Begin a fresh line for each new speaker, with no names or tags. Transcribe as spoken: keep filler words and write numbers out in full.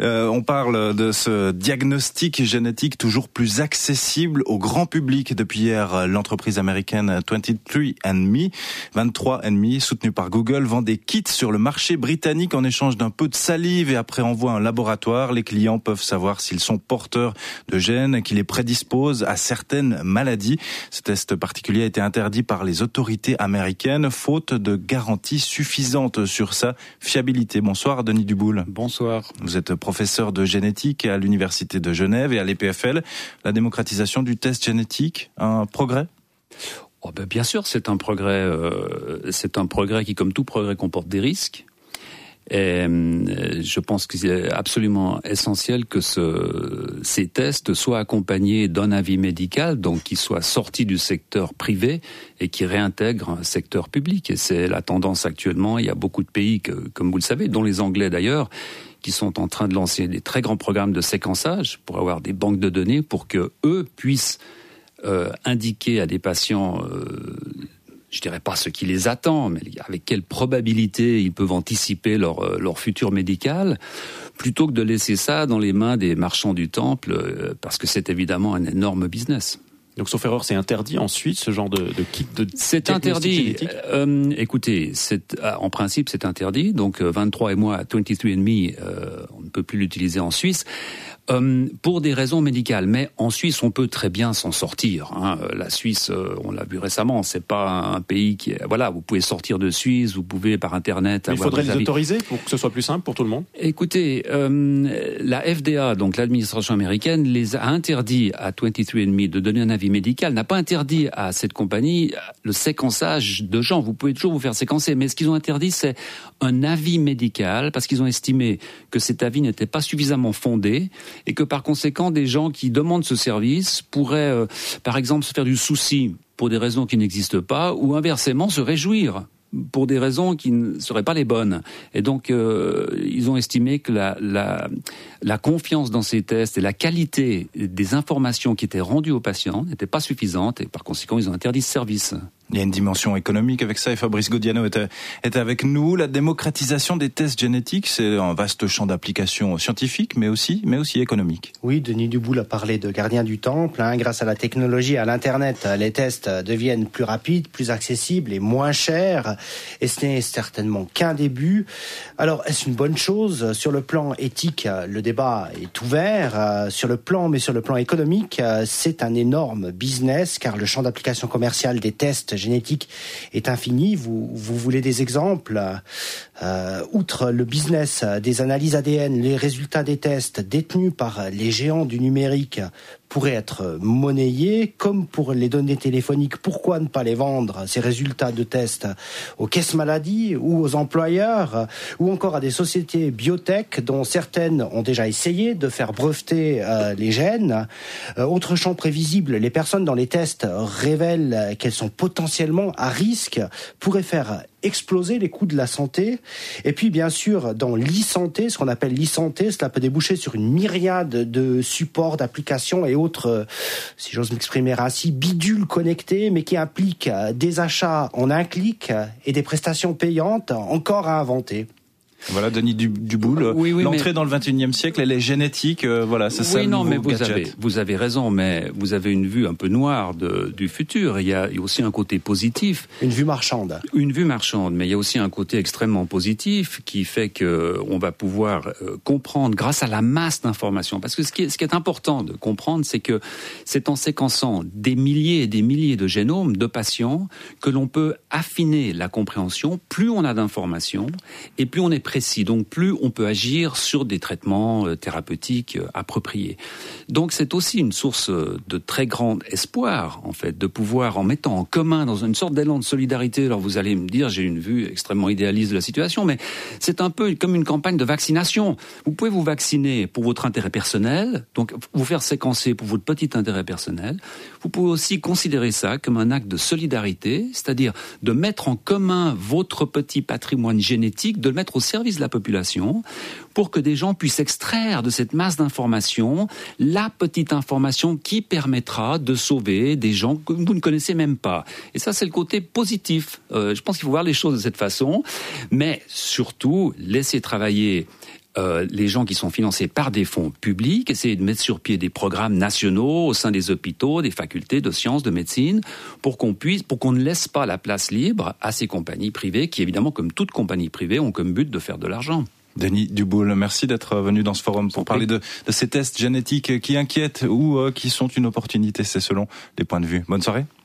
Euh, on parle de ce diagnostic génétique toujours plus accessible au grand public. Depuis hier, l'entreprise américaine vingt-trois and me, vingt-trois and me, soutenue par Google, vend des kits sur le marché britannique en échange d'un peu de salive et après envoi à un laboratoire. Les clients peuvent savoir s'ils sont porteurs de gènes qui les prédisposent à certaines maladies. Ce test particulier a été interdit par les autorités américaines, faute de garanties suffisantes sur sa fiabilité. Bonsoir Denis Duboul.
Bonsoir.
Vous êtes professeur de génétique à l'Université de Genève et à l'E P F L. La démocratisation du test génétique, un progrès ?
Oh ben bien sûr, c'est un progrès. Euh, c'est un progrès qui, comme tout progrès, comporte des risques. Et je pense qu'il est absolument essentiel que ce, ces tests soient accompagnés d'un avis médical, donc qui soit sorti du secteur privé et qui réintègre un secteur public. Et c'est la tendance actuellement. Il y a beaucoup de pays, que, comme vous le savez, dont les Anglais d'ailleurs, qui sont en train de lancer des très grands programmes de séquençage pour avoir des banques de données pour que eux puissent euh, indiquer à des patients euh, je dirais pas ce qui les attend, mais avec quelle probabilité ils peuvent anticiper leur, leur futur médical, plutôt que de laisser ça dans les mains des marchands du temple, parce que c'est évidemment un énorme business.
Donc, sauf erreur, c'est interdit ensuite, ce genre de, de kit de
C'est interdit. Euh, écoutez, c'est, en principe, c'est interdit. Donc, vingt-trois et moi, vingt-trois and me, euh, on ne peut plus l'utiliser en Suisse. Euh, pour des raisons médicales, mais en Suisse on peut très bien s'en sortir. Hein. La Suisse, euh, on l'a vu récemment, c'est pas un pays qui, est, voilà, vous pouvez sortir de Suisse, vous pouvez par internet.
Mais
avoir
il faudrait
des
les
avis.
autoriser pour que ce soit plus simple pour tout le monde.
Écoutez, euh, la F D A, donc l'administration américaine, les a interdit à vingt-trois and me de donner un avis médical, n'a pas interdit à cette compagnie le séquençage de gens. Vous pouvez toujours vous faire séquencer, mais ce qu'ils ont interdit, c'est un avis médical, parce qu'ils ont estimé que cet avis n'était pas suffisamment fondé. Et que par conséquent, des gens qui demandent ce service pourraient, euh, par exemple, se faire du souci pour des raisons qui n'existent pas, ou inversement se réjouir pour des raisons qui ne seraient pas les bonnes. Et donc, euh, ils ont estimé que la, la, la confiance dans ces tests et la qualité des informations qui étaient rendues aux patients n'étaient pas suffisantes, et par conséquent, ils ont interdit ce service.
Il y a une dimension économique avec ça, et Fabrice Godiano est, est avec nous. La démocratisation des tests génétiques, c'est un vaste champ d'application scientifique, mais aussi, mais aussi économique.
Oui, Denis Duboul a parlé de gardien du temple. Hein. Grâce à la technologie, à l'Internet, les tests deviennent plus rapides, plus accessibles et moins chers. Et ce n'est certainement qu'un début. Alors, est-ce une bonne chose ? Sur le plan éthique, le débat est ouvert. Sur le plan, mais sur le plan économique, c'est un énorme business, car le champ d'application commerciale des tests génétique est infini. Vous, vous voulez des exemples ? euh, Outre le business des analyses A D N, les résultats des tests détenus par les géants du numérique pourraient être monnayés, comme pour les données téléphoniques. Pourquoi ne pas les vendre, ces résultats de tests, aux caisses maladies ou aux employeurs, ou encore à des sociétés biotech dont certaines ont déjà essayé de faire breveter euh, les gènes. Euh, autre champ prévisible, les personnes dans les tests révèlent qu'elles sont potentiellement à risque, pourraient faire exploser les coûts de la santé. Et puis, bien sûr, dans l'e-santé, ce qu'on appelle l'e-santé, cela peut déboucher sur une myriade de supports, d'applications et autres, si j'ose m'exprimer ainsi, bidules connectés, mais qui impliquent des achats en un clic et des prestations payantes encore à inventer.
Voilà, Denis Duboul,
oui, oui,
l'entrée
mais...
dans le vingt et unième siècle, elle est génétique, euh, voilà, c'est
oui,
ça le
non,
nouveau
mais vous
gadget.
avez, vous avez raison, mais vous avez une vue un peu noire de, du futur. Il y a aussi un côté positif.
Une vue marchande.
Une vue marchande, mais il y a aussi un côté extrêmement positif qui fait que on va pouvoir euh, comprendre grâce à la masse d'informations. Parce que ce qui est, ce qui est important de comprendre, c'est que c'est en séquençant des milliers et des milliers de génomes de patients que l'on peut affiner la compréhension. Plus on a d'informations et plus on est précis. Donc plus on peut agir sur des traitements euh, thérapeutiques euh, appropriés. Donc c'est aussi une source euh, de très grand espoir, en fait, de pouvoir, en mettant en commun dans une sorte d'élan de solidarité. Alors vous allez me dire, j'ai une vue extrêmement idéaliste de la situation, mais c'est un peu comme une campagne de vaccination. Vous pouvez vous vacciner pour votre intérêt personnel, donc vous faire séquencer pour votre petit intérêt personnel. Vous pouvez aussi considérer ça comme un acte de solidarité, c'est-à-dire de mettre en commun votre petit patrimoine génétique, de le mettre au service de la population pour que des gens puissent extraire de cette masse d'informations la petite information qui permettra de sauver des gens que vous ne connaissez même pas. Et ça, c'est le côté positif. Euh, je pense qu'il faut voir les choses de cette façon, mais surtout laisser travailler euh, les gens qui sont financés par des fonds publics, essayer de mettre sur pied des programmes nationaux au sein des hôpitaux, des facultés de sciences, de médecine, pour qu'on puisse, pour qu'on ne laisse pas la place libre à ces compagnies privées qui, évidemment, comme toute compagnie privée, ont comme but de faire de l'argent.
Denis Duboul, merci d'être venu dans ce forum pour parler de, de ces tests génétiques qui inquiètent ou euh, qui sont une opportunité, c'est selon les points de vue. Bonne soirée.